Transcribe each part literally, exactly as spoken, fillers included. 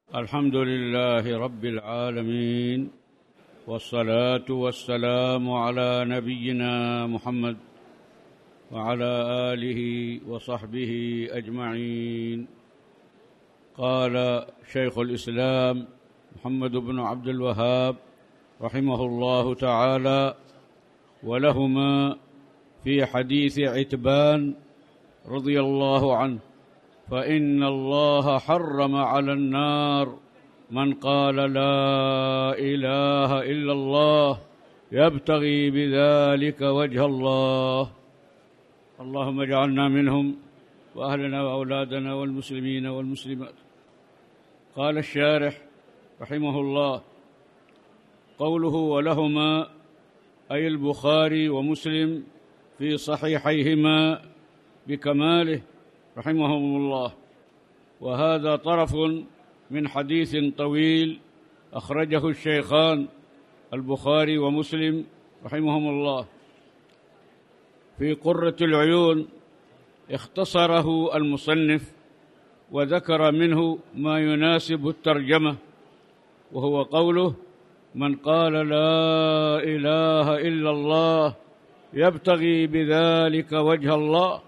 الحمد لله رب العالمين، والصلاة والسلام على نبينا محمد وعلى آله وصحبه أجمعين. قال شيخ الإسلام محمد بن عبد الوهاب رحمه الله تعالى: ولهما في حديث عتبان رضي الله عنه: فإن الله حرم على النار من قال لا إله إلا الله يبتغي بذلك وجه الله. اللهم اجعلنا منهم وأهلنا وأولادنا والمسلمين والمسلمات. قال الشارح رحمه الله: قوله ولهما أي البخاري ومسلم في صحيحيهما بكماله رحمهم الله. وهذا طرف من حديث طويل أخرجه الشيخان البخاري ومسلم رحمهم الله في قرة العيون، اختصره المصنف وذكر منه ما يناسب الترجمة، وهو قوله: من قال لا إله إلا الله يبتغي بذلك وجه الله،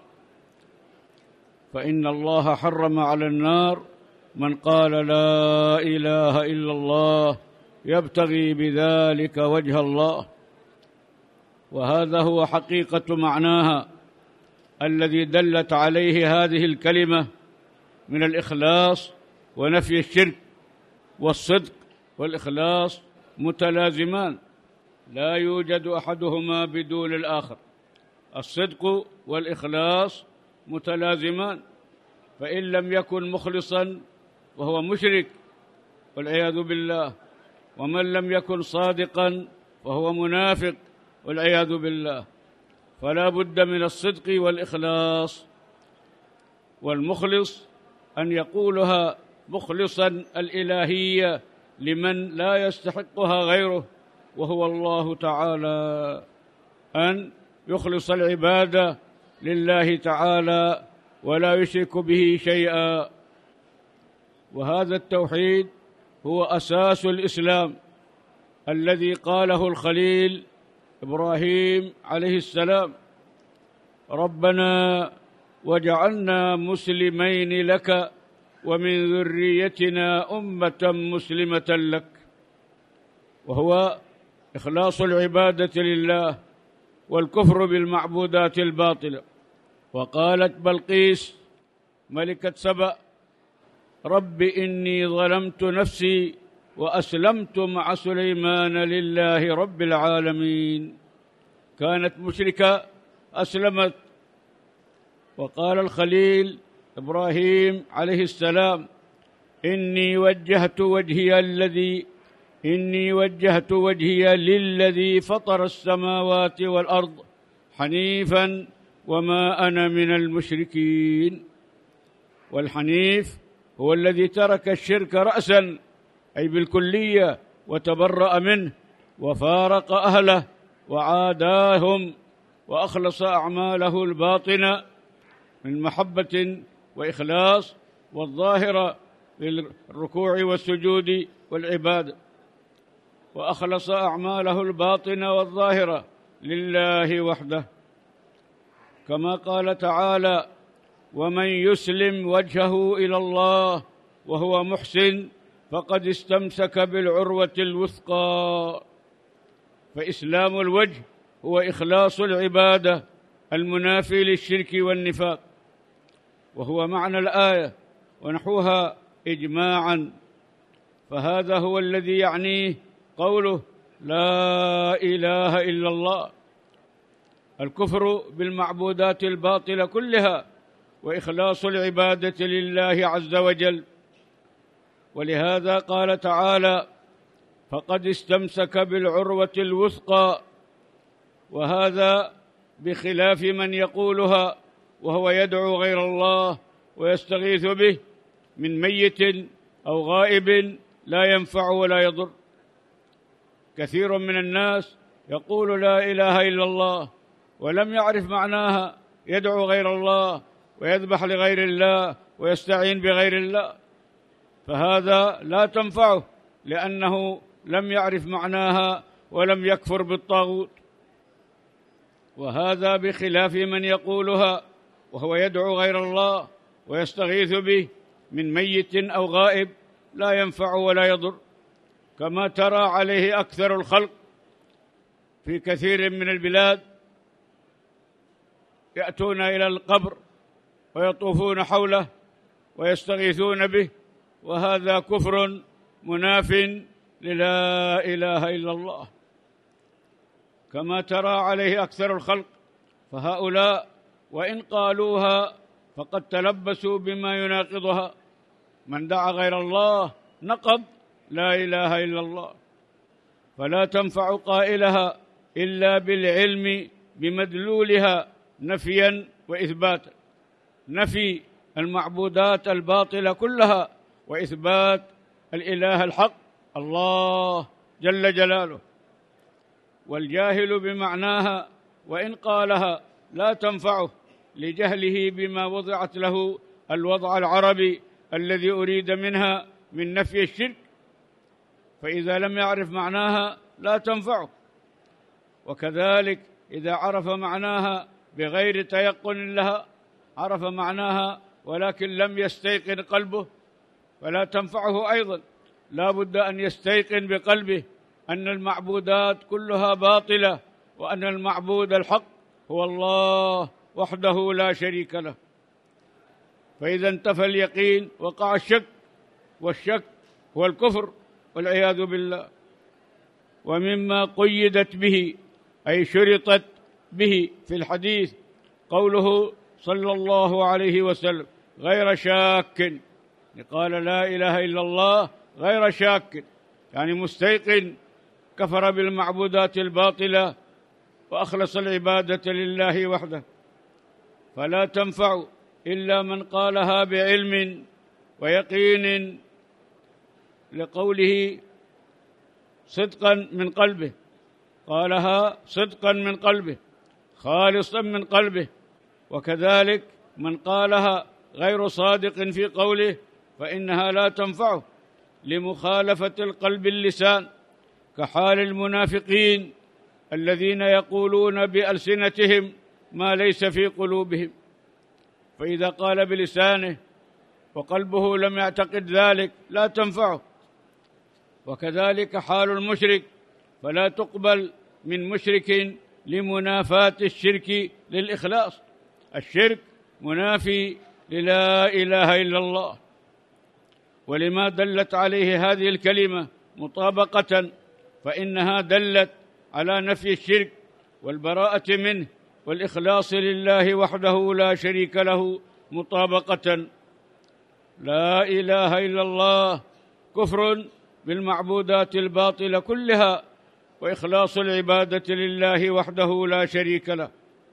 فإن الله حرم على النار من قال لا إله إلا الله يبتغي بذلك وجه الله. وهذا هو حقيقة معناها الذي دلت عليه هذه الكلمة من الإخلاص ونفي الشرك. والصدق والإخلاص متلازمان، لا يوجد أحدهما بدون الآخر. الصدق والإخلاص متلازمان، فإن لم يكن مخلصا وهو مشرك والعياذ بالله، ومن لم يكن صادقا فهو منافق والعياذ بالله. فلا بد من الصدق والإخلاص. والمخلص أن يقولها مخلصا الإلهية لمن لا يستحقها غيره، وهو الله تعالى، أن يخلص العبادة لله تعالى ولا يشرك به شيئا. وهذا التوحيد هو أساس الإسلام الذي قاله الخليل إبراهيم عليه السلام: ربنا وجعلنا مسلمين لك ومن ذريتنا أمة مسلمة لك. وهو إخلاص العبادة لله والكفر بالمعبودات الباطلة. وقالت بلقيس ملكة سبأ: رب إني ظلمت نفسي وأسلمت مع سليمان لله رب العالمين. كانت مشركة أسلمت. وقال الخليل إبراهيم عليه السلام: إني وجهت وجهي الذي إني وجهت وجهي للذي فطر السماوات والأرض حنيفا وما أنا من المشركين. والحنيف هو الذي ترك الشرك رأسا، أي بالكلية، وتبرأ منه وفارق أهله وعاداهم، وأخلص أعماله الباطنة من محبة وإخلاص، والظاهرة للركوع والسجود والعبادة، وأخلص أعماله الباطنة والظاهرة لله وحده. كما قال تعالى: ومن يسلم وجهه إلى الله وهو محسن فقد استمسك بالعروة الوثقى. فإسلام الوجه هو إخلاص العبادة المنافي للشرك والنفاق، وهو معنى الآية ونحوها إجماعا. فهذا هو الذي يعنيه قوله لا إله إلا الله: الكفر بالمعبودات الباطلة كلها، وإخلاص العبادة لله عز وجل. ولهذا قال تعالى: فقد استمسك بالعروة الوثقى. وهذا بخلاف من يقولها وهو يدعو غير الله ويستغيث به من ميت أو غائب لا ينفع ولا يضر. كثير من الناس يقول لا إله إلا الله ولم يعرف معناها، يدعو غير الله ويذبح لغير الله ويستعين بغير الله. فهذا لا تنفعه، لأنه لم يعرف معناها ولم يكفر بالطاغوت. وهذا بخلاف من يقولها وهو يدعو غير الله ويستغيث به من ميت أو غائب، لا ينفع ولا يضر، كما ترى عليه أكثر الخلق في كثير من البلاد، يأتون إلى القبر ويطوفون حوله ويستغيثون به، وهذا كفر مناف للا إله إلا الله، كما ترى عليه أكثر الخلق. فهؤلاء وإن قالوها فقد تلبسوا بما يناقضها. من دعا غير الله نقض لا إله إلا الله، فلا تنفع قائلها إلا بالعلم بمدلولها نفيا وإثباتا، نفي المعبودات الباطلة كلها وإثبات الإله الحق الله جل جلاله. والجاهل بمعناها وإن قالها لا تنفعه لجهله بما وضعت له الوضع العربي الذي أريد منها من نفي الشرك، فإذا لم يعرف معناها لا تنفعه. وكذلك إذا عرف معناها بغير تيقن لها، عرف معناها ولكن لم يستيقن قلبه، فلا تنفعه أيضا. لا بد أن يستيقن بقلبه أن المعبودات كلها باطلة، وأن المعبود الحق هو الله وحده لا شريك له. فإذا انتفى اليقين وقع الشك، والشك هو الكفر والعياذ بالله. ومما قيدت به أي شرطت به في الحديث قوله صلى الله عليه وسلم غير شاك، قال لا إله إلا الله غير شاك، يعني مستيقن، كفر بالمعبودات الباطلة وأخلص العبادة لله وحده. فلا تنفع إلا من قالها بعلم ويقين، لقوله صدقا من قلبه، قالها صدقا من قلبه خالصا من قلبه. وكذلك من قالها غير صادق في قوله فإنها لا تنفعه لمخالفة القلب اللسان، كحال المنافقين الذين يقولون بألسنتهم ما ليس في قلوبهم، فإذا قال بلسانه وقلبه لم يعتقد ذلك لا تنفعه. وكذلك حال المشرك، فلا تقبل من مشرك لمنافاة الشرك للإخلاص. الشرك منافي للا إله إلا الله. ولما دلت عليه هذه الكلمة مطابقة، فإنها دلت على نفي الشرك والبراءة منه والإخلاص لله وحده لا شريك له مطابقة. لا إله إلا الله كفر بالمعبودات الباطلة كلها، وإخلاص العبادة لله وحده لا شريك له.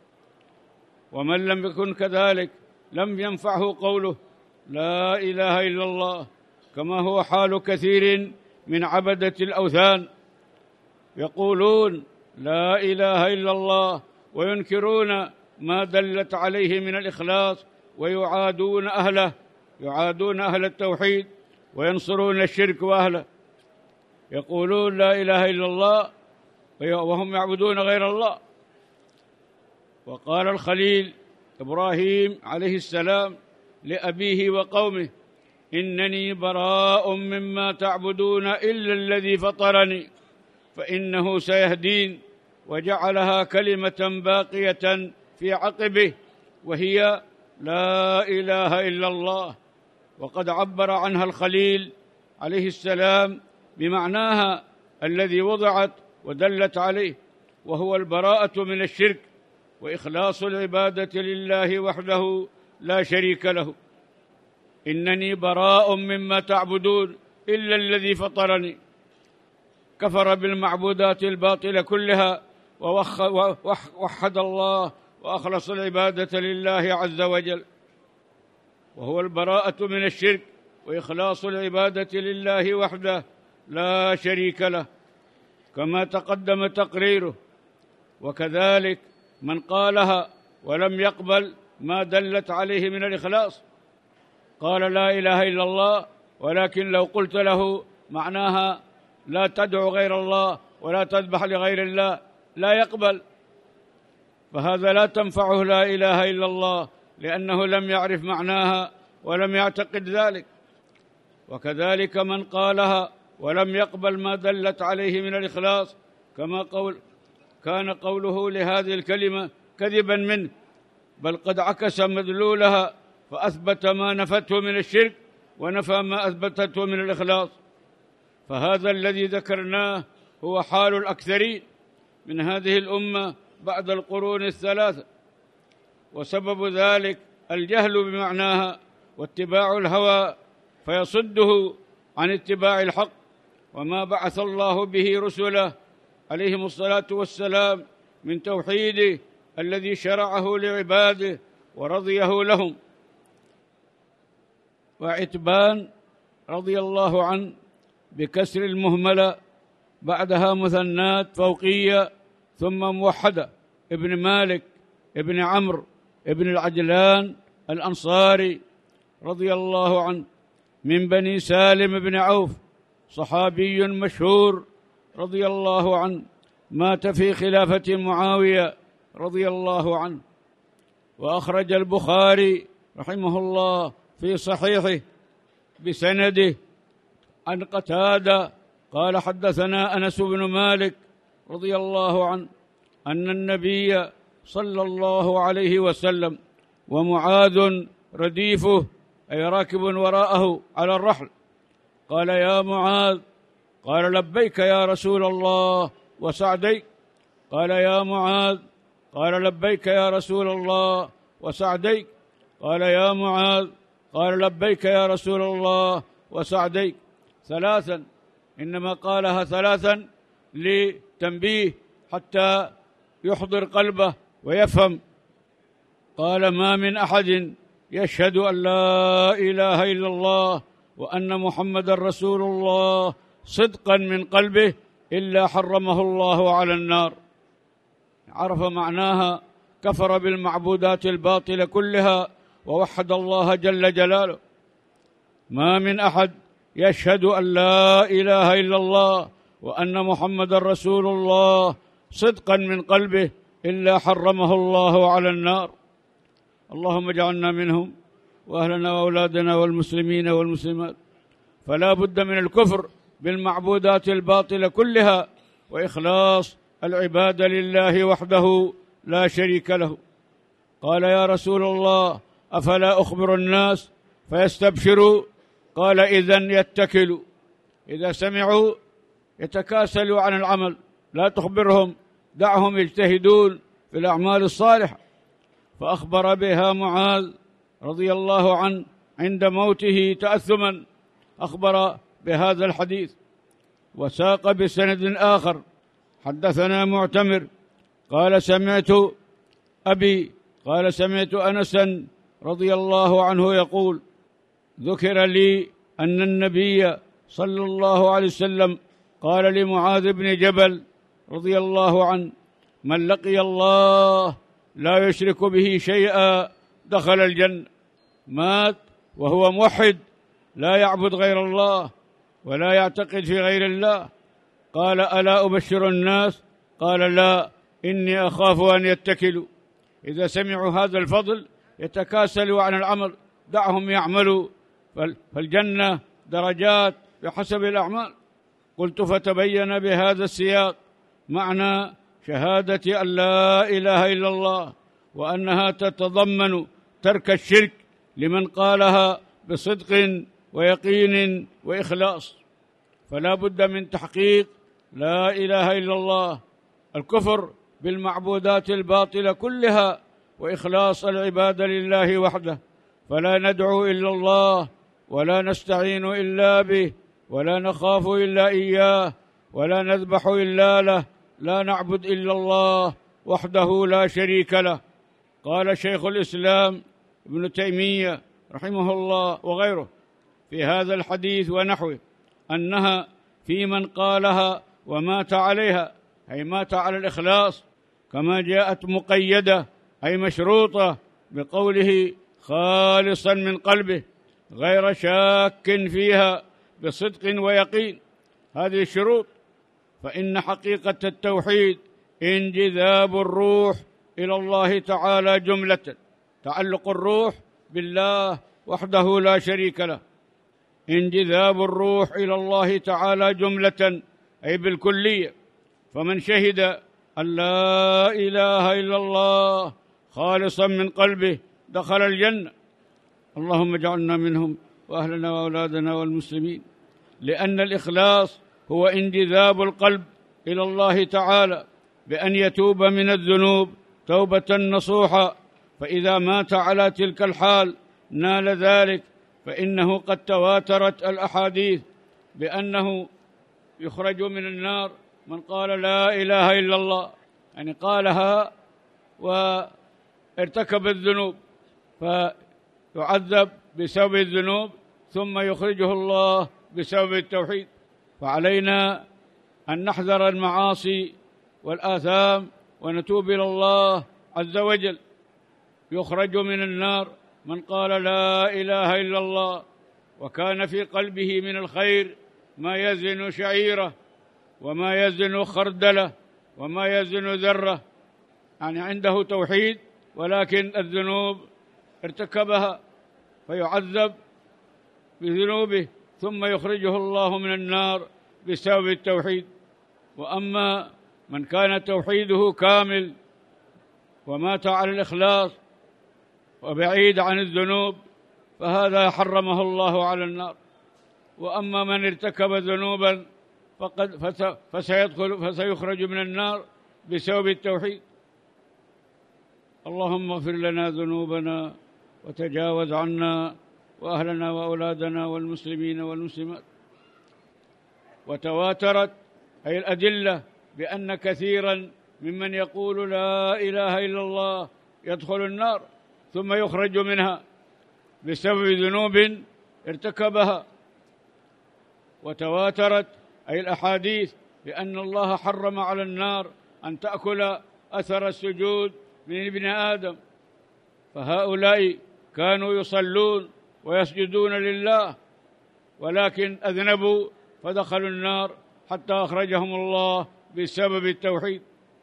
ومن لم يكن كذلك لم ينفعه قوله لا إله إلا الله، كما هو حال كثير من عبدة الأوثان، يقولون لا إله إلا الله وينكرون ما دلت عليه من الإخلاص، ويعادون أهله، يعادون أهل التوحيد وينصرون الشرك وأهله. يقولون لا إله إلا الله وهم يعبدون غير الله. وقال الخليل إبراهيم عليه السلام لأبيه وقومه إنني براء مما تعبدون إلا الذي فطرني فإنه سيهدين، وجعلها كلمة باقية في عقبه وهي لا إله إلا الله. وقد عبر عنها الخليل عليه السلام بمعناها الذي وضعت ودلت عليه، وهو البراءة من الشرك وإخلاص العبادة لله وحده لا شريك له. إنني براء مما تعبدون إلا الذي فطرني، كفر بالمعبودات الباطلة كلها ووحد الله وأخلص العبادة لله عز وجل، وهو البراءة من الشرك وإخلاص العبادة لله وحده لا شريك له، كما تقدم تقريره. وكذلك من قالها ولم يقبل ما دلت عليه من الإخلاص، قال لا إله إلا الله ولكن لو قلت له معناها لا تدعو غير الله ولا تذبح لغير الله لا يقبل، فهذا لا تنفعه لا إله إلا الله، لأنه لم يعرف معناها ولم يعتقد ذلك. وكذلك من قالها ولم يقبل ما دلت عليه من الإخلاص، كما قول كان قوله لهذه الكلمة كذبا منه، بل قد عكس مدلولها فأثبت ما نفته من الشرك ونفى ما أثبتته من الإخلاص. فهذا الذي ذكرناه هو حال الأكثرين من هذه الأمة بعد القرون الثلاثة، وسبب ذلك الجهل بمعناها واتباع الهوى فيصده عن اتباع الحق وما بعث الله به رسله عليهم الصلاة والسلام من توحيده الذي شرعه لعباده ورضيه لهم. وعتبان رضي الله عنه بكسر المهملة بعدها مثنات فوقية ثم موحدة، ابن مالك ابن عمرو ابن العجلان الأنصاري رضي الله عنه من بني سالم بن عوف، صحابي مشهور رضي الله عنه، مات في خلافة معاوية رضي الله عنه. وأخرج البخاري رحمه الله في صحيحه بسنده عن قتادة قال حدثنا أنس بن مالك رضي الله عنه أن النبي صلى الله عليه وسلم ومعاذ رديفه أي راكب وراءه على الرحل قال يا معاذ، قال لبيك يا رسول الله وسعديك، قال يا معاذ، قال لبيك يا رسول الله وسعديك، قال يا معاذ، قال لبيك يا رسول الله وسعديك، ثلاثا، إنما قالها ثلاثا لتنبيه حتى يحضر قلبه ويفهم. قال ما من أحد يشهد أن لا إله إلا الله وأن محمد رسول الله صدقا من قلبه إلا حرمه الله على النار. عرف معناها، كفر بالمعبودات الباطلة كلها ووحد الله جل جلاله. ما من أحد يشهد أن لا إله إلا الله وأن محمد رسول الله صدقا من قلبه إلا حرمه الله على النار. اللهم اجعلنا منهم وأهلنا وأولادنا والمسلمين والمسلمات. فلا بد من الكفر بالمعبودات الباطلة كلها وإخلاص العبادة لله وحده لا شريك له. قال يا رسول الله أفلا أخبر الناس فيستبشروا؟ قال إذن يتكلوا، إذا سمعوا يتكاسلوا عن العمل، لا تخبرهم، دعهم يجتهدون في الأعمال الصالحة. فأخبر بها معاذ رضي الله عنه عند موته تأثما، أخبر بهذا الحديث. وساق بسند آخر حدثنا معتمر قال سمعت أبي قال سمعت أنسا رضي الله عنه يقول ذكر لي أن النبي صلى الله عليه وسلم قال لمعاذ بن جبل رضي الله عنه من لقي الله لا يشرك به شيئا دخل الجنة. مات وهو موحد لا يعبد غير الله ولا يعتقد في غير الله. قال ألا أبشر الناس؟ قال لا، إني أخاف أن يتكلوا، إذا سمعوا هذا الفضل يتكاسلوا عن العمل، دعهم يعملوا، فالجنة درجات بحسب الأعمال. قلت فتبين بهذا السياق معنى شهادة أن لا إله إلا الله، وأنها تتضمن ترك الشرك لمن قالها بصدق ويقين وإخلاص. فلا بد من تحقيق لا إله إلا الله، الكفر بالمعبودات الباطلة كلها وإخلاص العبادة لله وحده. فلا ندعو إلا الله ولا نستعين إلا به ولا نخاف إلا إياه ولا نذبح إلا له، لا نعبد إلا الله وحده لا شريك له. قال شيخ الإسلام ابن تيمية رحمه الله وغيره في هذا الحديث ونحوه أنها في من قالها ومات عليها، أي مات على الإخلاص، كما جاءت مقيدة أي مشروطة بقوله خالصا من قلبه، غير شاك فيها بصدق ويقين. هذه الشروط. فإن حقيقة التوحيد انجذاب الروح إلى الله تعالى جملة، تعلق الروح بالله وحده لا شريك له، انجذاب الروح إلى الله تعالى جملة أي بالكلية. فمن شهد أن لا إله إلا الله خالصا من قلبه دخل الجنة. اللهم اجعلنا منهم وأهلنا وأولادنا والمسلمين. لأن الإخلاص هو انجذاب القلب إلى الله تعالى بأن يتوب من الذنوب توبة نصوحا، فإذا مات على تلك الحال نال ذلك. فإنه قد تواترت الأحاديث بأنه يخرج من النار من قال لا إله إلا الله، يعني قالها وارتكب الذنوب فيعذب بسبب الذنوب ثم يخرجه الله بسبب التوحيد. فعلينا أن نحذر المعاصي والآثام ونتوب إلى الله عز وجل. يخرج من النار من قال لا إله إلا الله وكان في قلبه من الخير ما يزن شعيرة وما يزن خردلة وما يزن ذرة، يعني عنده توحيد ولكن الذنوب ارتكبها فيعذب بذنوبه ثم يخرجه الله من النار بسبب التوحيد. وأما من كان توحيده كامل ومات على الإخلاص وبعيد عن الذنوب فهذا حرمه الله على النار. وأما من ارتكب ذنوبا فقد فسيدخل فسيخرج من النار بسبب التوحيد. اللهم اغفر لنا ذنوبنا وتجاوز عنا وأهلنا وأولادنا والمسلمين والمسلمات. وتواترت أي الأدلة بأن كثيرا ممن يقول لا إله إلا الله يدخل النار ثم يخرج منها بسبب ذنوب ارتكبها. وتواترت أي الأحاديث بأن الله حرم على النار أن تأكل أثر السجود من ابن آدم. فهؤلاء كانوا يصلون ويسجدون لله ولكن أذنبوا فدخلوا النار حتى أخرجهم الله بسبب التوحيد.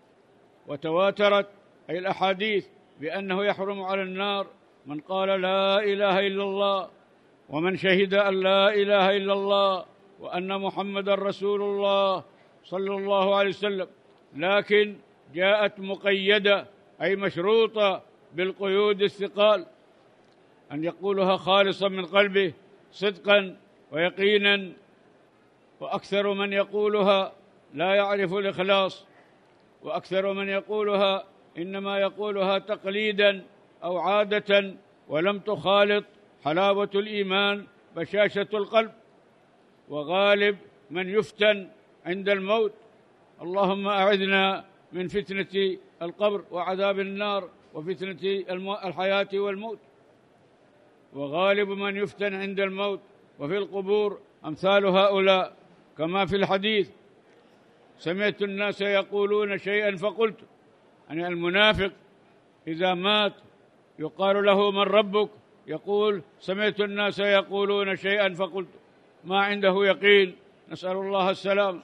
وتواترت أي الأحاديث بأنه يحرم على النار من قال لا إله إلا الله ومن شهد أن لا إله إلا الله وأن محمد رسول الله صلى الله عليه وسلم، لكن جاءت مقيدة أي مشروطة بالقيود الثقال، أن يقولها خالصا من قلبه صدقا ويقينا. وأكثر من يقولها لا يعرف الإخلاص، وأكثر من يقولها إنما يقولها تقليدا أو عادة ولم تخالط حلاوة الإيمان بشاشة القلب. وغالب من يفتن عند الموت، اللهم أعذنا من فتنة القبر وعذاب النار وفتنة الحياة والموت. وغالب من يفتن عند الموت وفي القبور أمثال هؤلاء، كما في الحديث سمعت الناس يقولون شيئا فقلت، يعني المنافق إذا مات يقال له من ربك يقول سمعت الناس يقولون شيئا فقلت، ما عنده يقين، نسأل الله السلام.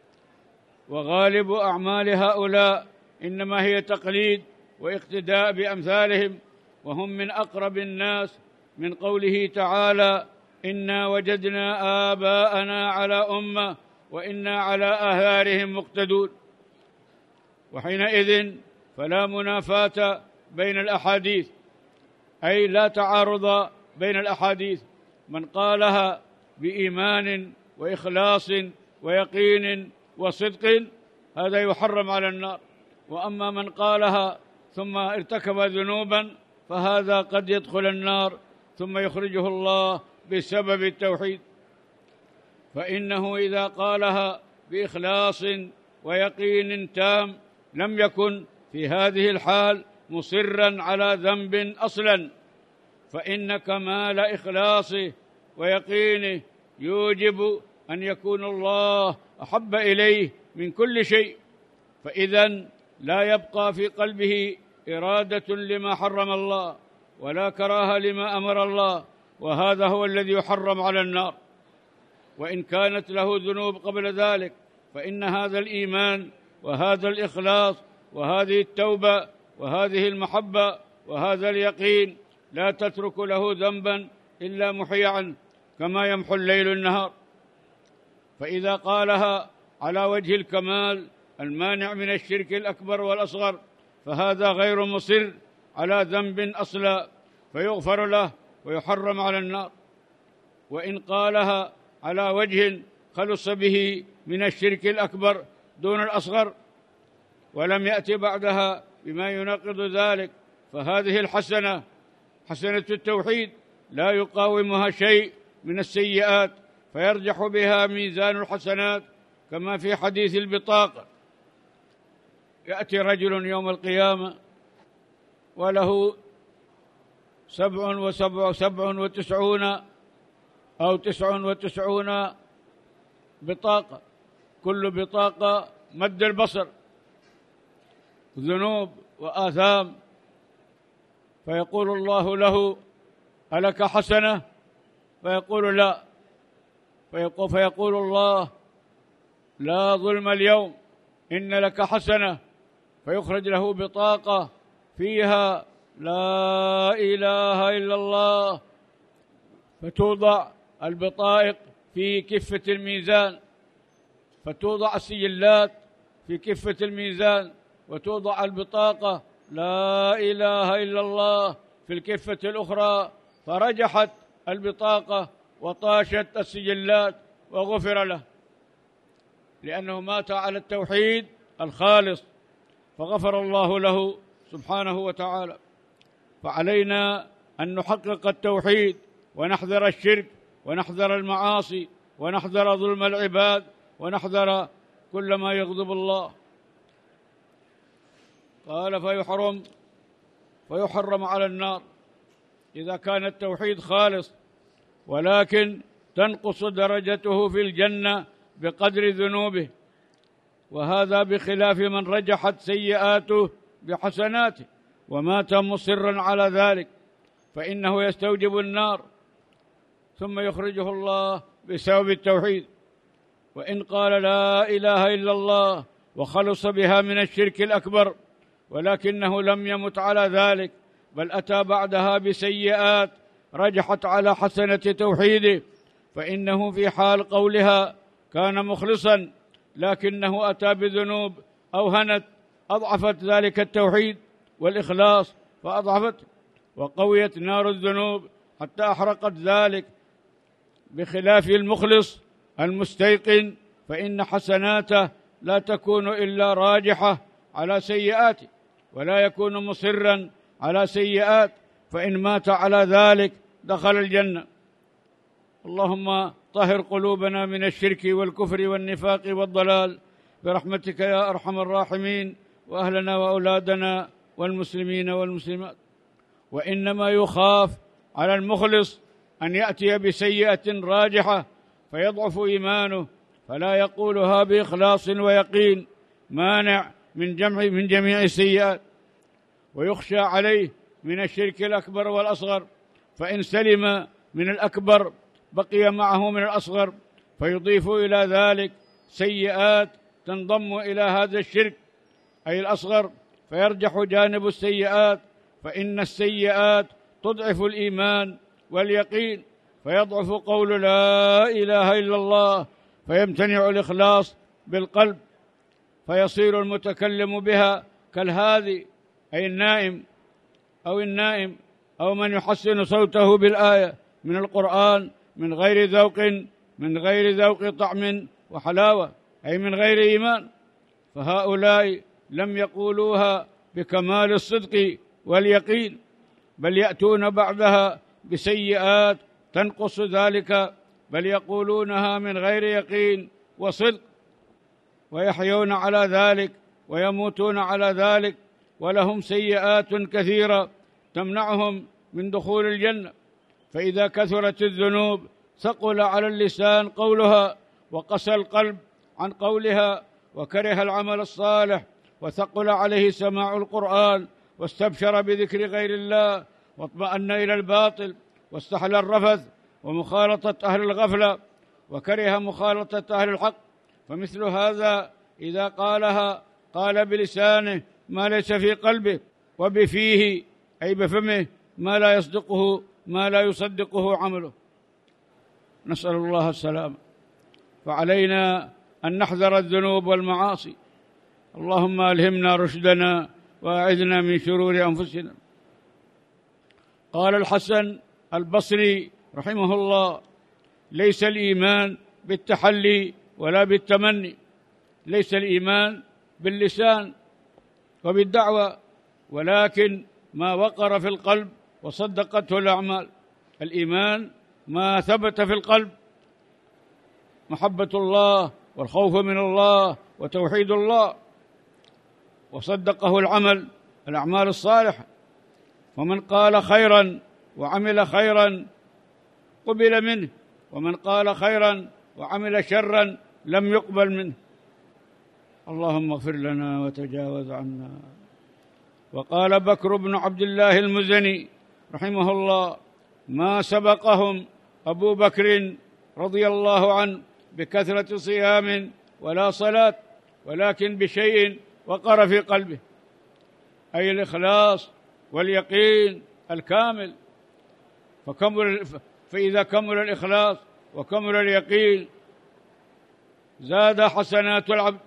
وغالب أعمال هؤلاء إنما هي تقليد واقتداء بأمثالهم، وهم من أقرب الناس من قوله تعالى إنا وجدنا آباءنا على أمة وإنا على آثارهم مقتدون. وحينئذ فلا منافاة بين الأحاديث، أي لا تعارض بين الأحاديث. من قالها بإيمان وإخلاص ويقين وصدق هذا يحرم على النار. وأما من قالها ثم ارتكب ذنوبا فهذا قد يدخل النار ثم يخرجه الله بسبب التوحيد. فإنه إذا قالها بإخلاص ويقين تام لم يكن في هذه الحال مصرا على ذنب أصلا، فإن كمال إخلاصه ويقينه يوجب أن يكون الله أحب إليه من كل شيء، فإذن لا يبقى في قلبه إرادة لما حرم الله ولا كراهة لما أمر الله، وهذا هو الذي يحرم على النار. وإن كانت له ذنوب قبل ذلك فإن هذا الإيمان وهذا الإخلاص وهذه التوبة وهذه المحبة وهذا اليقين لا تترك له ذنبا إلا محي عنه كما يمحو الليل النهار. فإذا قالها على وجه الكمال المانع من الشرك الأكبر والأصغر فهذا غير مصر على ذنب أصلا فيغفر له ويحرم على النار. وإن قالها على وجه خلص به من الشرك الأكبر دون الأصغر ولم يأتي بعدها بما يناقض ذلك فهذه الحسنة حسنة التوحيد لا يقاومها شيء من السيئات فيرجح بها ميزان الحسنات كما في حديث البطاقة. يأتي رجل يوم القيامة وله سبع وسبع سبع وتسعون أو تسع وتسعون بطاقة، كل بطاقة مد البصر ذنوب وآثام، فيقول الله له ألك حسنة؟ فيقول لا، فيقول, فيقول الله لا ظلم اليوم إن لك حسنة، فيخرج له بطاقة فيها لا إله إلا الله، فتوضع البطائق في كفة الميزان، فتوضع السجلات في كفة الميزان، وتوضع البطاقة لا إله إلا الله في الكفة الأخرى، فرجحت البطاقة وطاشت السجلات وغفر له لأنه مات على التوحيد الخالص فغفر الله له سبحانه وتعالى. فعلينا أن نحقق التوحيد ونحذر الشرك ونحذر المعاصي ونحذر ظلم العباد ونحذر كل ما يغضب الله. قال فيحرم ويحرم على النار إذا كان التوحيد خالص، ولكن تنقص درجته في الجنة بقدر ذنوبه، وهذا بخلاف من رجحت سيئاته بحسناته ومات مصرا على ذلك فإنه يستوجب النار ثم يخرجه الله بسبب التوحيد. وإن قال لا إله إلا الله وخلص بها من الشرك الأكبر ولكنه لم يمت على ذلك بل أتى بعدها بسيئات رجحت على حسنة توحيده، فإنه في حال قولها كان مخلصا لكنه أتى بذنوب أوهنت أضعفت ذلك التوحيد والإخلاص فأضعفت، وقويت نار الذنوب حتى أحرقت ذلك، بخلاف المخلص المستيقن فإن حسناته لا تكون إلا راجحة على سيئاته ولا يكون مصرا على سيئات، فإن مات على ذلك دخل الجنة. اللهم طهر قلوبنا من الشرك والكفر والنفاق والضلال برحمتك يا أرحم الراحمين، وأهلنا وأولادنا والمسلمين والمسلمات. وإنما يخاف على المخلص أن يأتي بسيئة راجحة فيضعف إيمانه فلا يقولها بإخلاص ويقين مانع من جمع من جميع السيئات، ويخشى عليه من الشرك الأكبر والأصغر، فإن سلم من الأكبر بقي معه من الأصغر فيضيف إلى ذلك سيئات تنضم إلى هذا الشرك أي الأصغر فيرجح جانب السيئات، فإن السيئات تضعف الإيمان واليقين فيضعف قول لا إله إلا الله فيمتنع الإخلاص بالقلب فيصير المتكلم بها كالهادي أي النائم أو النائم أو من يحسن صوته بالآية من القرآن من غير ذوق من غير ذوق طعم وحلاوة أي من غير إيمان، فهؤلاء لم يقولوها بكمال الصدق واليقين بل يأتون بعدها بسيئات تنقص ذلك، بل يقولونها من غير يقين وصدق ويحيون على ذلك ويموتون على ذلك، ولهم سيئات كثيرة تمنعهم من دخول الجنة. فإذا كثرت الذنوب ثقل على اللسان قولها وقسى القلب عن قولها وكره العمل الصالح وثقل عليه سماع القرآن واستبشر بذكر غير الله واطمأن إلى الباطل واستحلى الرفث ومخالطة أهل الغفلة وكره مخالطة أهل الحق، فمثل هذا إذا قالها قال بلسانه ما ليس في قلبه، وبفيه أي بفمه ما لا يصدقه ما لا يصدقه عمله. نسأل الله السلامة. فعلينا أن نحذر الذنوب والمعاصي. اللهم ألهمنا رشدنا وأعذنا من شرور أنفسنا. قال الحسن البصري رحمه الله: ليس الإيمان بالتحلي ولا بالتمني، ليس الإيمان باللسان وبالدعوة، ولكن ما وقر في القلب وصدقته الأعمال. الإيمان ما ثبت في القلب، محبة الله والخوف من الله وتوحيد الله، وصدقه العمل، الأعمال الصالحة. ومن قال خيرا وعمل خيرا قبل منه، ومن قال خيرا وعمل شرا لم يقبل منه. اللهم اغفر لنا وتجاوز عنا. وقال بكر بن عبد الله المزني رحمه الله: ما سبقهم أبو بكر رضي الله عنه بكثرة صيام ولا صلاة، ولكن بشيء وقر في قلبه، أي الإخلاص واليقين الكامل. فكمل فإذا كمل الإخلاص وكمل اليقين زاد حسنات العبد.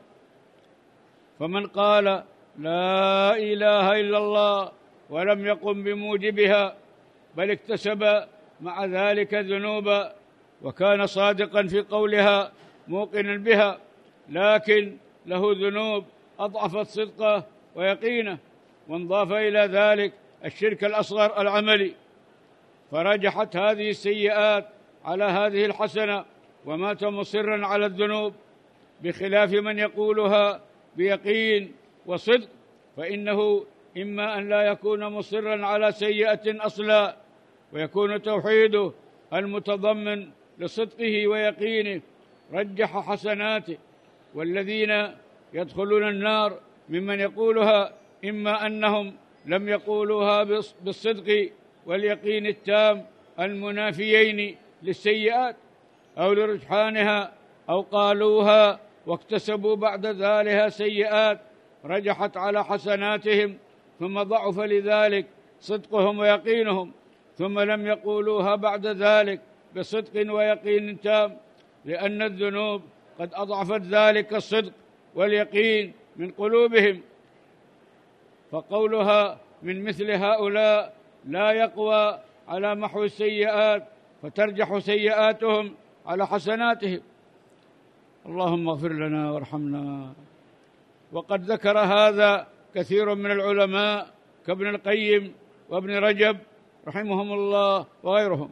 فمن قال لا إله إلا الله ولم يقم بموجبها، بل اكتسب مع ذلك ذنوبا وكان صادقا في قولها موقنا بها، لكن له ذنوب أضعفت صدقه ويقينه، وانضاف إلى ذلك الشرك الأصغر العملي، فرجحت هذه السيئات على هذه الحسنة ومات مصرا على الذنوب، بخلاف من يقولها بيقين وصدق، فإنه إما أن لا يكون مصرا على سيئة أصلا، ويكون توحيده المتضمن لصدقه ويقينه رجح حسناته. والذين يدخلون النار ممن يقولها إما أنهم لم يقولوها بالصدق واليقين التام المنافيين للسيئات أو لرجحانها، أو قالوها واكتسبوا بعد ذلك سيئات رجحت على حسناتهم، ثم ضعف لذلك صدقهم ويقينهم، ثم لم يقولوها بعد ذلك بصدق ويقين تام، لأن الذنوب قد أضعفت ذلك الصدق واليقين من قلوبهم. فقولها من مثل هؤلاء لا يقوى على محو السيئات، فترجح سيئاتهم على حسناتهم. اللهم اغفر لنا وارحمنا. وقد ذكر هذا كثير من العلماء كابن القيم وابن رجب رحمهم الله وغيرهم.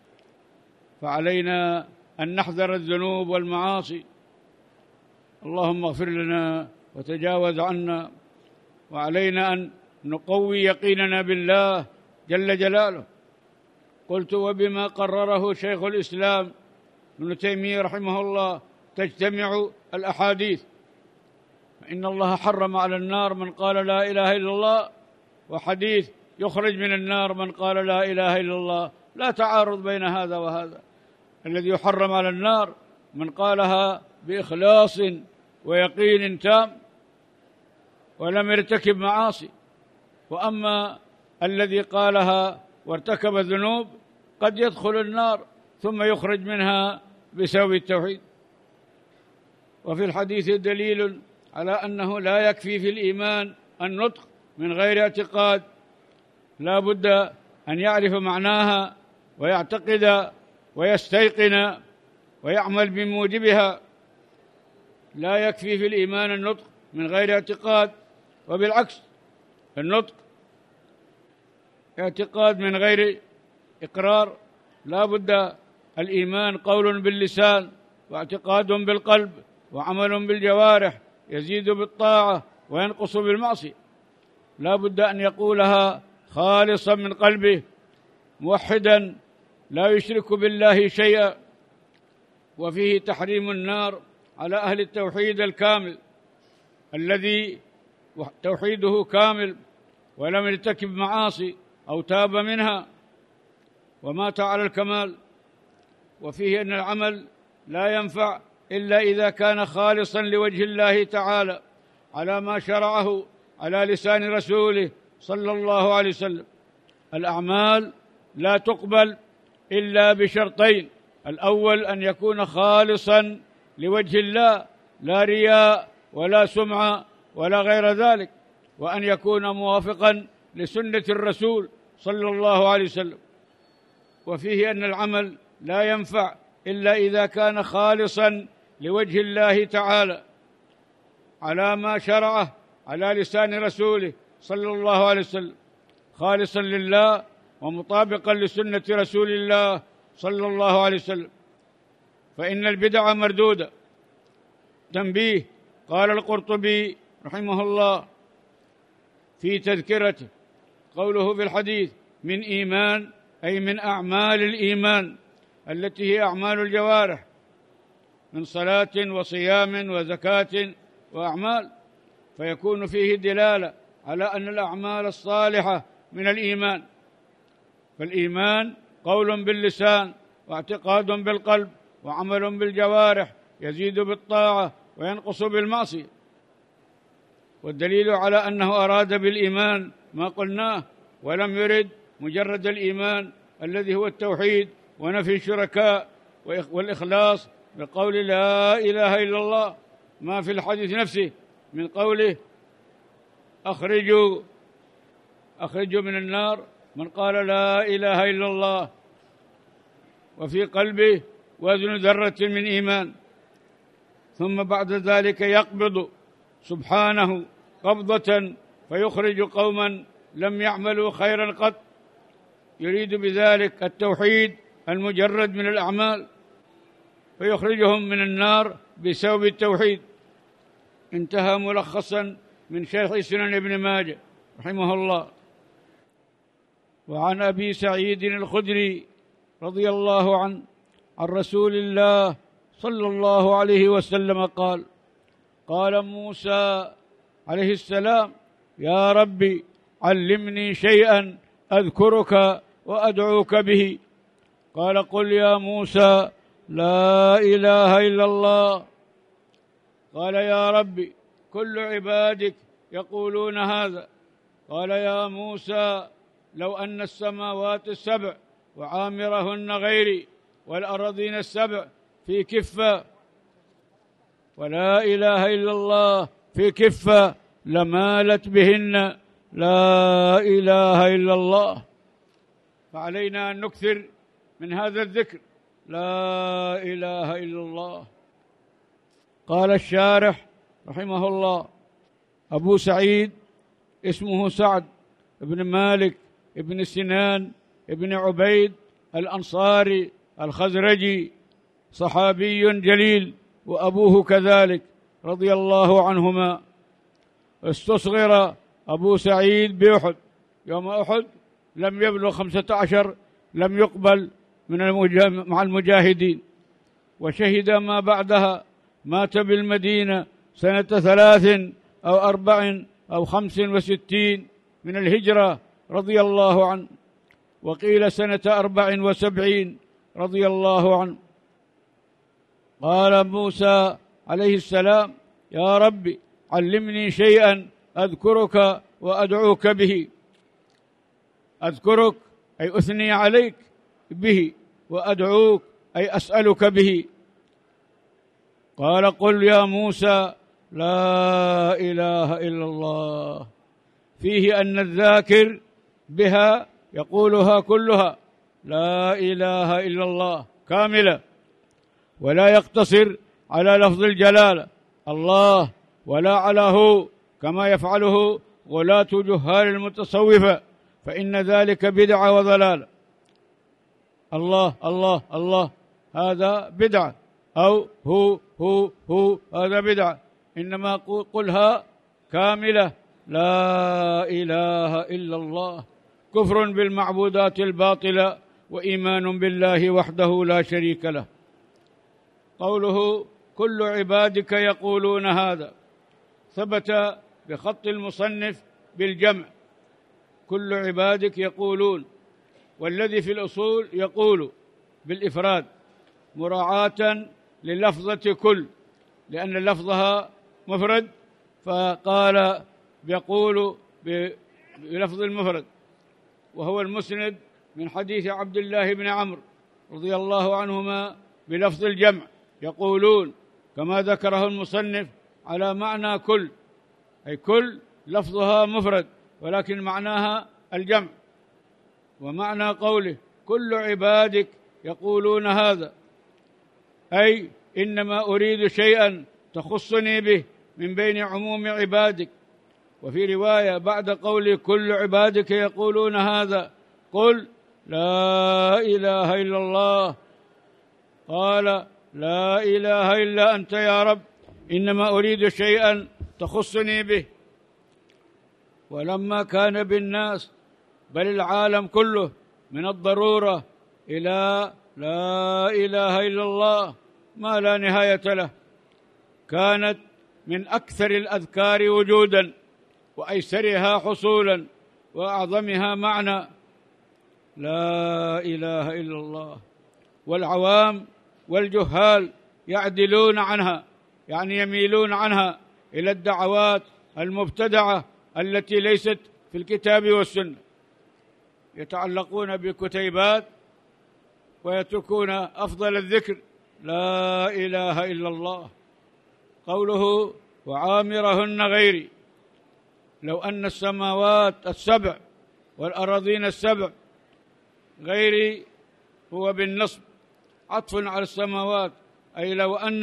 فعلينا أن نحذر الذنوب والمعاصي. اللهم اغفر لنا وتجاوز عنا. وعلينا أن نقوي يقيننا بالله جل جلاله. قلت: وبما قرره شيخ الإسلام ابن تيمية رحمه الله تجتمع الأحاديث. فإن الله حرم على النار من قال لا إله إلا الله، وحديث يخرج من النار من قال لا إله إلا الله. لا تعارض بين هذا وهذا. الذي يحرم على النار من قالها بإخلاص ويقين تام ولم يرتكب معاصي، وأما الذي قالها وارتكب الذنوب قد يدخل النار ثم يخرج منها بسبب التوحيد. وفي الحديث دليل على أنه لا يكفي في الإيمان النطق من غير اعتقاد، لا بد أن يعرف معناها ويعتقد ويستيقن ويعمل بموجبها. لا يكفي في الإيمان النطق من غير اعتقاد، وبالعكس النطق اعتقاد من غير إقرار. لا بد الإيمان قول باللسان واعتقاد بالقلب وعمل بالجوارح، يزيد بالطاعة وينقص بالمعصية. لا بد أن يقولها خالصا من قلبه موحدا لا يشرك بالله شيئا. وفيه تحريم النار على أهل التوحيد الكامل الذي توحيده كامل ولم يرتكب معاصي أو تاب منها. ومات على الكمال. وفيه أن العمل لا ينفع إلا إذا كان خالصا لوجه الله تعالى على ما شرعه على لسان رسوله صلى الله عليه وسلم. الأعمال لا تقبل إلا بشرطين: الأول أن يكون خالصا لوجه الله، لا رياء ولا سمعة ولا غير ذلك، وأن يكون موافقا لسنة الرسول صلى الله عليه وسلم. وفيه أن العمل لا ينفع إلا إذا كان خالصا لوجه الله تعالى على ما شرعه على لسان رسوله صلى الله عليه وسلم، خالصا لله ومطابقا لسنة رسول الله صلى الله عليه وسلم. فإن البدع مردودة. تنبيه: قال القرطبي رحمه الله في تذكرته، قوله في الحديث: من إيمان، أي من أعمال الإيمان التي هي أعمال الجوارح من صلاة وصيام وزكاة وأعمال، فيكون فيه دلالة على أن الأعمال الصالحة من الإيمان. فالإيمان قول باللسان واعتقاد بالقلب وعمل بالجوارح، يزيد بالطاعة وينقص بالمعصية. والدليل على أنه أراد بالإيمان ما قلناه، ولم يرد مجرد الإيمان الذي هو التوحيد ونفي الشركاء والإخلاص بقول لا إله إلا الله، ما في الحديث نفسه من قوله: أخرجوا أخرجوا من النار من قال لا إله إلا الله وفي قلبه وزن ذرة من إيمان. ثم بعد ذلك يقبض سبحانه قبضة فيخرج قوما لم يعملوا خيرا قط، يريد بذلك التوحيد المجرد من الأعمال، فيخرجهم من النار بسبب التوحيد. انتهى ملخصا من شرح سنن ابن ماجه رحمه الله. وعن أبي سعيد الخدري رضي الله عنه عن رسول الله صلى الله عليه وسلم قال: قال موسى عليه السلام: يا ربي علمني شيئا أذكرك وأدعوك به. قال: قل يا موسى لا إله إلا الله. قال: يا ربي كل عبادك يقولون هذا. قال: يا موسى لو أن السماوات السبع وعامرهن غيري والأراضين السبع في كفة ولا إله إلا الله في كفة لمالت بهن لا إله إلا الله. فعلينا أن نكثر من هذا الذكر، لا إله إلا الله. قال الشارح رحمه الله: أبو سعيد اسمه سعد بن مالك ابن سنان ابن عبيد الأنصاري الخزرجي، صحابي جليل، وأبوه كذلك رضي الله عنهما. استصغر أبو سعيد بأحد، يوم أحد لم يبلغ خمسة عشر، لم يقبل من مع المجاهدين. وشهد ما بعدها، مات بالمدينة سنة ثلاث أو أربع أو خمس وستين من الهجرة رضي الله عنه، وقيل سنة أربع وسبعين رضي الله عنه. قال موسى عليه السلام: يا ربي علمني شيئا أذكرك وأدعوك به. أذكرك أي أثني عليك به، وأدعوك أي أسألك به. قال: قل يا موسى لا إله إلا الله. فيه أن الذاكر بها يقولها كلها لا إله إلا الله كاملة، ولا يقتصر على لفظ الجلالة الله ولا على هو كما يفعله غلاة جهال المتصوفة، فإن ذلك بدعة وضلال. الله الله الله هذا بدعة، أو هو هو هو هذا بدعة. إنما قلها كاملة لا إله إلا الله، كفر بالمعبودات الباطلة وإيمان بالله وحده لا شريك له. قوله كل عبادك يقولون هذا ثبت بخط المصنف بالجمع، كل عبادك يقولون، والذي في الأصول يقول بالإفراد مراعاة للفظة كل، لأن لفظها مفرد، فقال يقول بلفظ المفرد، وهو المسند من حديث عبد الله بن عمرو رضي الله عنهما بلفظ الجمع، يقولون كما ذكره المصنف على معنى كل، أي كل لفظها مفرد ولكن معناها الجمع. ومعنى قوله كل عبادك يقولون هذا، أي إنما أريد شيئا تخصني به من بين عموم عبادك. وفي رواية بعد قولي كل عبادك يقولون هذا قل لا إله إلا الله، قال لا إله إلا أنت يا رب، إنما أريد شيئا تخصني به. ولما كان بالناس بل العالم كله من الضرورة إلى لا إله إلا الله ما لا نهاية له، كانت من أكثر الأذكار وجودا وأيسرها حصولا وأعظمها معنى لا إله إلا الله. والعوام والجهال يعدلون عنها، يعني يميلون عنها إلى الدعوات المبتدعة التي ليست في الكتاب والسنة، يتعلقون بكتيبات ويتركون أفضل الذكر لا إله إلا الله. قوله وعامرهن غيري، لو أن السماوات السبع والأراضين السبع، غيري هو بالنصب عطف على السماوات، أي لو أن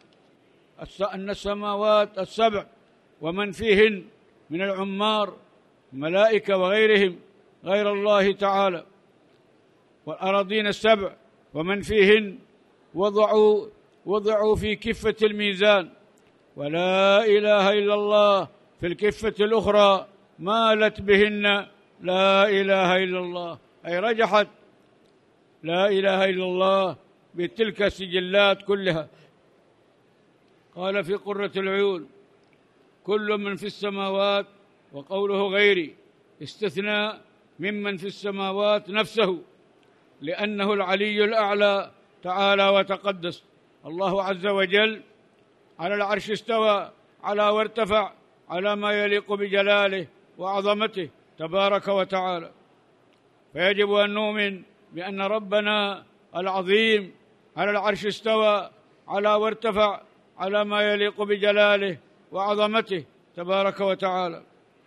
أن السماوات السبع ومن فيهن من العمار ملائكة وغيرهم غير الله تعالى، والأراضين السبع ومن فيهن وضعوا وضعوا في كفة الميزان، ولا إله إلا الله في الكفة الأخرى مالت بهن لا إله إلا الله، أي رجحت لا إله إلا الله بتلك السجلات كلها. قال في قرة العيون كل من في السماوات، وقوله غيري استثنى ممن في السماوات نفسه، لأنه العلي الأعلى تعالى وتقدس. الله عز وجل على العرش استوى على وارتفع على ما يليق بجلاله وعظمته تبارك وتعالى، فيجب أن نؤمن بأن ربنا العظيم على العرش استوى على وارتفع على ما يليق بجلاله وعظمته تبارك وتعالى.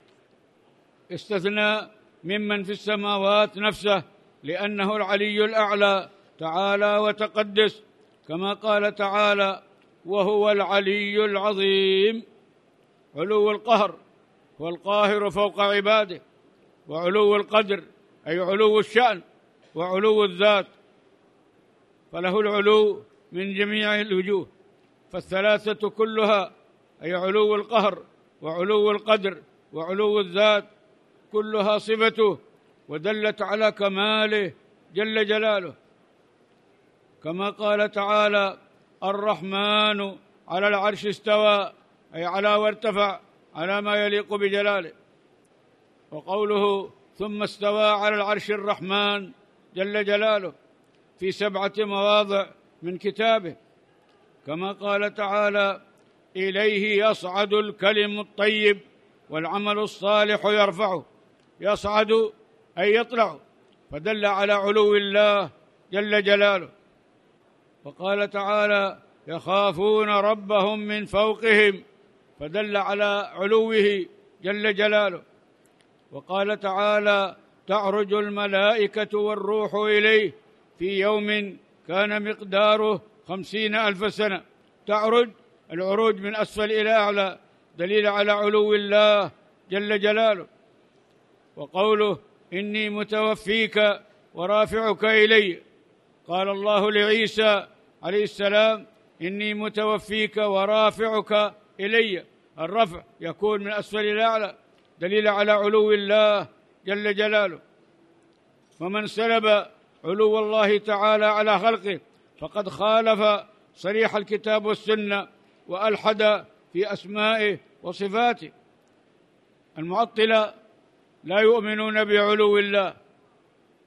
استثنى ممن في السماوات نفسه لأنه العلي الأعلى تعالى وتقدس، كما قال تعالى وهو العلي العظيم. علو القهر هو القاهر فوق عباده، وعلو القدر أي علو الشأن، وعلو الذات، فله العلو من جميع الوجوه، فالثلاثة كلها أي علو القهر وعلو القدر وعلو الذات كلها صفته، ودلت على كماله جل جلاله، كما قال تعالى الرحمن على العرش استوى أي على وارتفع على ما يليق بجلاله. وقوله ثم استوى على العرش الرحمن جل جلاله في سبعة مواضع من كتابه، كما قال تعالى إليه يصعد الكلم الطيب والعمل الصالح يرفعه، يصعد أي يطلع، فدل على علو الله جل جلاله. وقال تعالى يخافون ربهم من فوقهم، فدل على علوه جل جلاله. وقال تعالى تعرج الملائكة والروح إليه في يوم كان مقداره خمسين ألف سنة. تعرج العروج من أسفل إلى أعلى، دليل على علو الله جل جلاله. وقوله إني متوفيك ورافعك إلي، قال الله لعيسى عليه السلام إني متوفيك ورافعك إلي، الرفع يكون من أسفل إلى أعلى، دليل على علو الله جل جلاله. ومن سلب علو الله تعالى على خلقه فقد خالف صريح الكتاب والسنة وألحد في أسمائه وصفاته. المعطلة لا يؤمنون بعلو الله،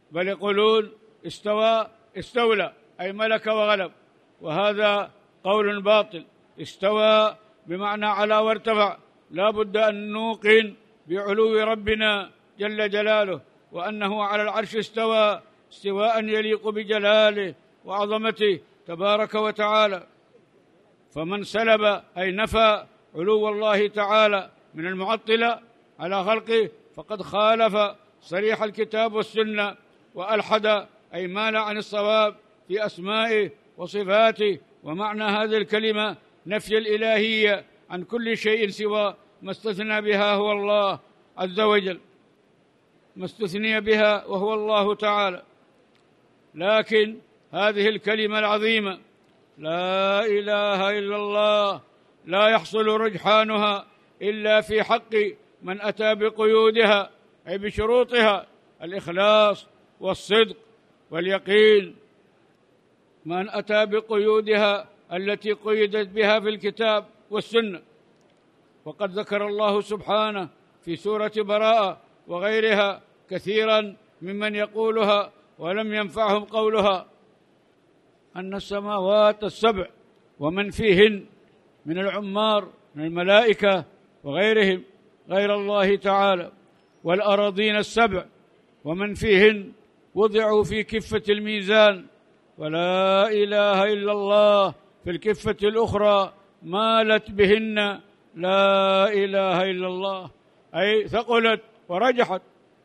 بل يقولون استوى استولى أي ملك وغلب، وهذا قول باطل. استوى بمعنى على وارتفع، لا بد أن نوقن بعلو ربنا جل جلاله، وأنه على العرش استوى استواء يليق بجلاله وعظمته تبارك وتعالى. فمن سلب أي نفى علو الله تعالى من المعطلة على خلقه فقد خالف صريح الكتاب والسنة، وألحد أي مال عن الصواب في أسمائه وصفاته. ومعنى هذه الكلمة نفي الإلهية عن كل شيء سوى ما استثنى بها هو الله عز وجل، ما استثني بها وهو الله تعالى. لكن هذه الكلمة العظيمة لا إله إلا الله لا يحصل رجحانها إلا في حق من أتى بقيودها أي بشروطها: الإخلاص والصدق واليقين. من أتى بقيودها التي قيدت بها في الكتاب والسنة. وقد ذكر الله سبحانه في سورة براءة وغيرها كثيرا ممن يقولها ولم ينفعهم قولها أن السماوات السبع ومن فيهن من العمار من الملائكة وغيرهم غير الله تعالى، والأراضين السبع ومن فيهن وضعوا في كفة الميزان، ولا إله إلا الله في الكفة الأخرى مالت بهن لا إله إلا الله، أي ثقلت ورجحت.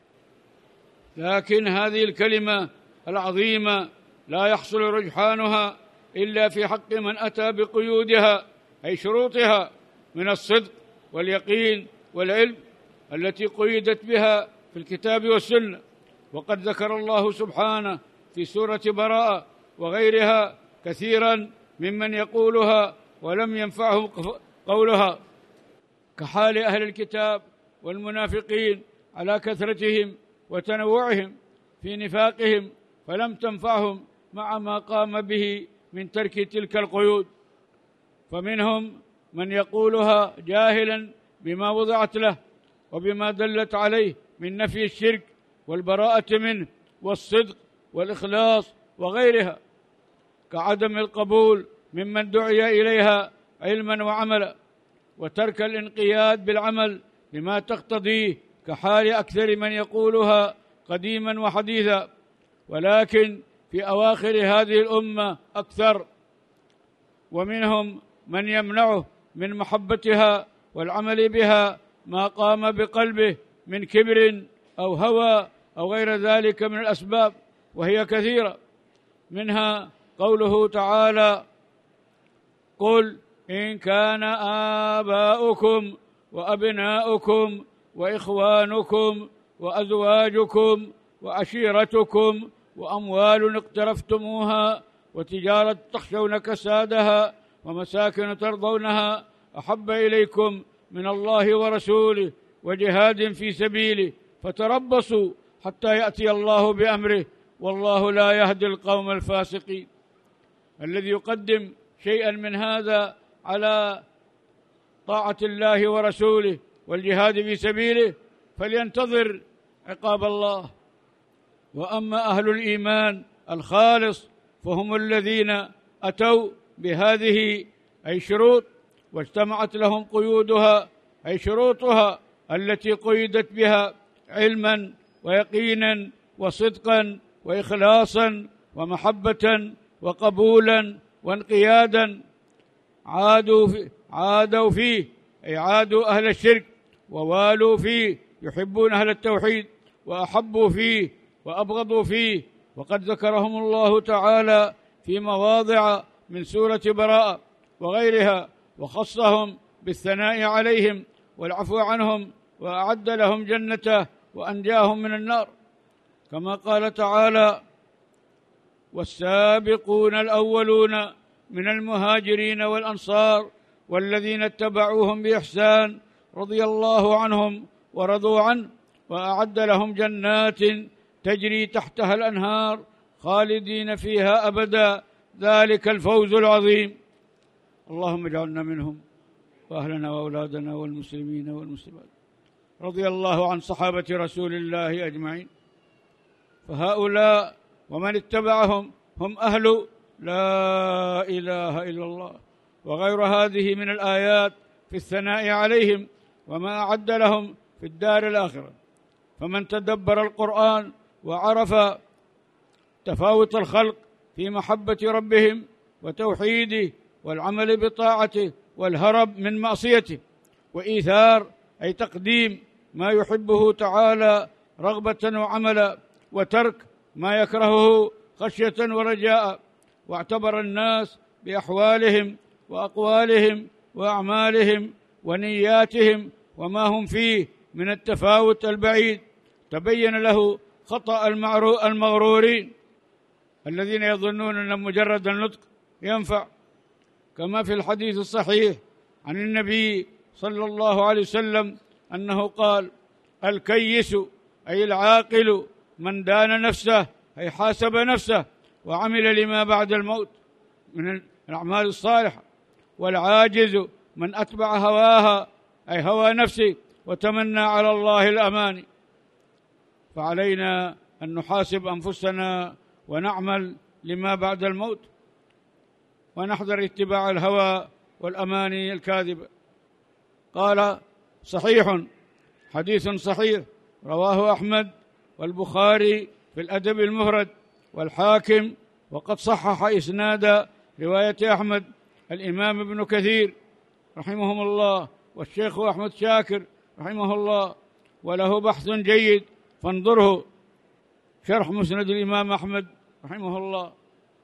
لكن هذه الكلمة العظيمة لا يحصل رجحانها إلا في حق من أتى بقيودها أي شروطها من الصدق واليقين والعلم التي قيدت بها في الكتاب والسنة. وقد ذكر الله سبحانه في سورة براءة وغيرها كثيرا ممن يقولها ولم ينفعهم قولها، كحال أهل الكتاب والمنافقين على كثرتهم وتنوعهم في نفاقهم، فلم تنفعهم مع ما قام به من ترك تلك القيود. فمنهم من يقولها جاهلا بما وضعت له وبما دلت عليه من نفي الشرك والبراءة منه والصدق والإخلاص وغيرها، كعدم القبول ممن دعي إليها علما وعملا، وترك الانقياد بالعمل بما تقتضيه، كحال أكثر من يقولها قديما وحديثا. ولكن في أواخر هذه الأمة أكثر، ومنهم من يمنعه من محبتها والعمل بها ما قام بقلبه من كبر أو هوى أو غير ذلك من الأسباب، وهي كثيرة. منها قوله تعالى: قل إن كان آباؤكم وأبناؤكم وإخوانكم وأزواجكم وعشيرتكم وأموال اقترفتموها وتجارة تخشون كسادها ومساكن ترضونها أحب إليكم من الله ورسوله وجهاد في سبيله فتربصوا حتى يأتي الله بأمره والله لا يهدي القوم الفاسقين. الذي يقدم شيئا من هذا على طاعة الله ورسوله والجهاد في سبيله فلينتظر عقاب الله. وأما أهل الإيمان الخالص فهم الذين أتوا بهذه أي شروط واجتمعت لهم قيودها أي شروطها التي قيدت بها علما ويقينا وصدقا وإخلاصا ومحبة وقبولا وانقيادا. عادوا فيه عادوا فيه أي عادوا أهل الشرك ووالوا فيه، يحبون أهل التوحيد وأحبوا فيه وأبغضوا فيه. وقد ذكرهم الله تعالى في مواضع من سورة براءة وغيرها، وخصهم بالثناء عليهم والعفو عنهم، وأعد لهم جنته وأنجاهم من النار، كما قال تعالى: والسابقون الأولون من المهاجرين والأنصار والذين اتبعوهم بإحسان رضي الله عنهم ورضوا عنه وأعد لهم جنات تجري تحتها الأنهار خالدين فيها أبدا ذلك الفوز العظيم. اللهم اجعلنا منهم وأهلنا وأولادنا والمسلمين والمسلمات. رضي الله عن صحابة رسول الله أجمعين. فهؤلاء ومن اتبعهم هم أهل لا إله إلا الله. وغير هذه من الآيات في الثناء عليهم وما أعد لهم في الدار الآخرة. فمن تدبر القرآن وعرف تفاوت الخلق في محبة ربهم وتوحيده والعمل بطاعته والهرب من معصيته وإيثار أي تقديم ما يحبه تعالى رغبة وعملا وترك ما يكرهه خشية ورجاء، واعتبر الناس بأحوالهم وأقوالهم وأعمالهم ونياتهم وما هم فيه من التفاوت البعيد، تبين له خطأ المغرورين الذين يظنون أن مجرد النطق ينفع، كما في الحديث الصحيح عن النبي صلى الله عليه وسلم أنه قال: الكيس أي العاقل من دان نفسه أي حاسب نفسه وعمل لما بعد الموت من الأعمال الصالحة، والعاجز من أتبع هواها أي هوى نفسه وتمنى على الله الأماني. فعلينا أن نحاسب أنفسنا ونعمل لما بعد الموت ونحذر اتباع الهوى والأماني الكاذبة. قال: صحيح، حديث صحيح رواه أحمد والبخاري في الأدب المفرد والحاكم، وقد صحح إسناد رواية أحمد الإمام ابن كثير رحمهم الله والشيخ أحمد شاكر رحمه الله، وله بحث جيد فانظره شرح مسند الإمام أحمد رحمه الله.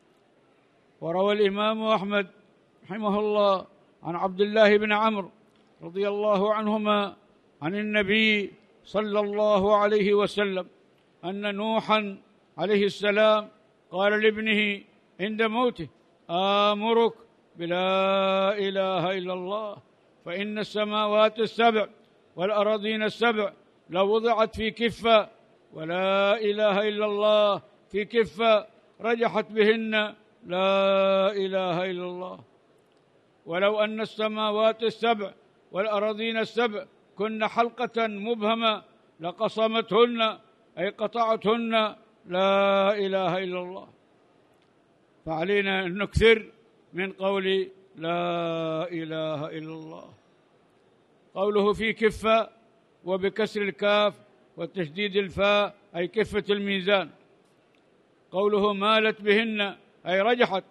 وروى الإمام أحمد رحمه الله عن عبد الله بن عمرو رضي الله عنهما عن النبي صلى الله عليه وسلم أن نوحا عليه السلام قال لابنه عند موته: آمرك بلا إله إلا الله، فإن السماوات السبع والأراضين السبع لو وضعت في كفة ولا إله إلا الله في كفة رجحت بهن لا إله إلا الله، ولو أن السماوات السبع والأراضين السبع كن حلقة مبهمة لقصمتهن أي قطعتهن لا إله إلا الله. فعلينا أن نكثر من قول لا إله إلا الله. قوله في كفة وبكسر الكاف وتشديد الفاء أي كفة الميزان. قوله مالت بهن أي رجحت،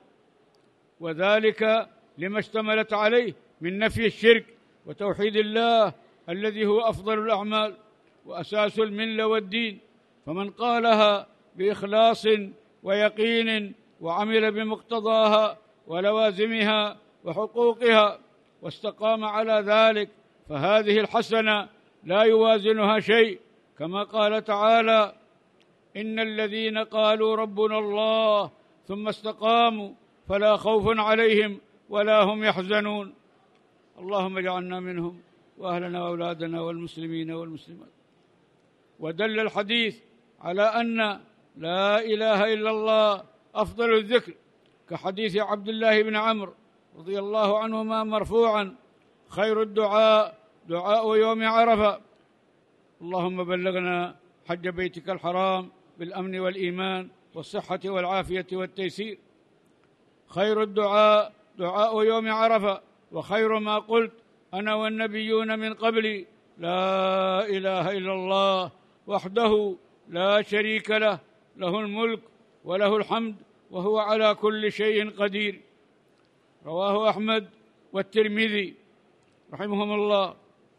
وذلك لما اشتملت عليه من نفي الشرك وتوحيد الله الذي هو أفضل الأعمال وأساس الملة والدين. فمن قالها بإخلاص ويقين وعمل بمقتضاها ولوازمها وحقوقها واستقام على ذلك فهذه الحسنة لا يوازنها شيء، كما قال تعالى: إن الذين قالوا ربنا الله ثم استقاموا فلا خوف عليهم ولا هم يحزنون. اللهم اجعلنا منهم وأهلنا وأولادنا والمسلمين والمسلمات. ودل الحديث على أن لا إله إلا الله أفضل الذكر، كحديث عبد الله بن عمرو رضي الله عنهما مرفوعا: خير الدعاء دعاء يوم عرفة، اللهم بلغنا حج بيتك الحرام بالأمن والإيمان والصحة والعافية والتيسير. خير الدعاء دعاء يوم عرفة، وخير ما قلت أنا والنبيون من قبلي لا إله إلا الله وحده لا شريك له، له الملك وله الحمد وهو على كل شيء قدير. رواه أحمد والترمذي رحمهم الله.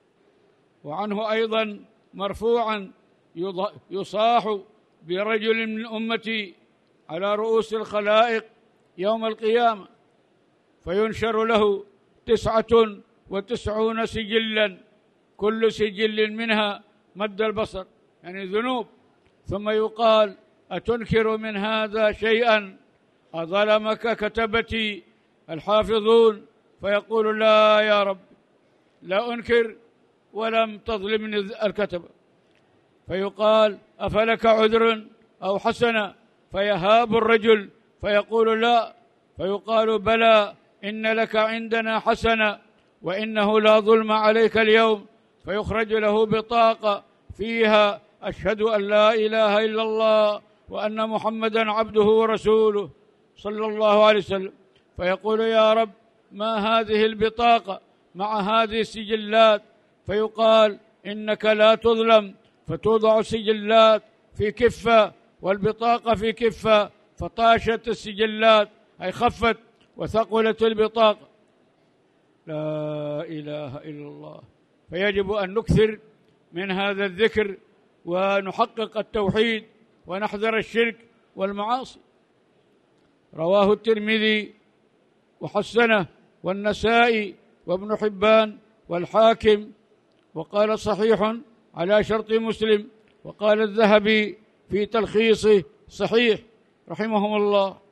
وعنه أيضا مرفوعا: يصاح برجل من أمتي على رؤوس الخلائق يوم القيامة فينشر له تسعة وتسعون سجلا كل سجل منها مد البصر، يعني ذنوب، ثم يقال: أتنكر من هذا شيئا؟ أظلمك كتبتي الحافظون؟ فيقول: لا يا رب، لا أنكر ولم تظلمني الكتبة. فيقال: أفلك عذر أو حسنة؟ فيهاب الرجل فيقول: لا. فيقال: بلى، إن لك عندنا حسنة وإنه لا ظلم عليك اليوم. فيخرج له بطاقة فيها: أشهد أن لا إله إلا الله وأن محمدًا عبده ورسوله صلى الله عليه وسلم، فيقول: يا رب، ما هذه البطاقة مع هذه السجلات؟ فيقال: إنك لا تظلم، فتوضع السجلات في كفة والبطاقة في كفة، فطاشت السجلات أي خفت وثقلت البطاقة. لا إله إلا الله. فيجب أن نكثر من هذا الذكر ونحقق التوحيد ونحذر الشرك والمعاصي. رواه الترمذي وحسنه والنسائي وابن حبان والحاكم، وقال صحيح على شرط مسلم، وقال الذهبي في تلخيصه صحيح رحمهم الله.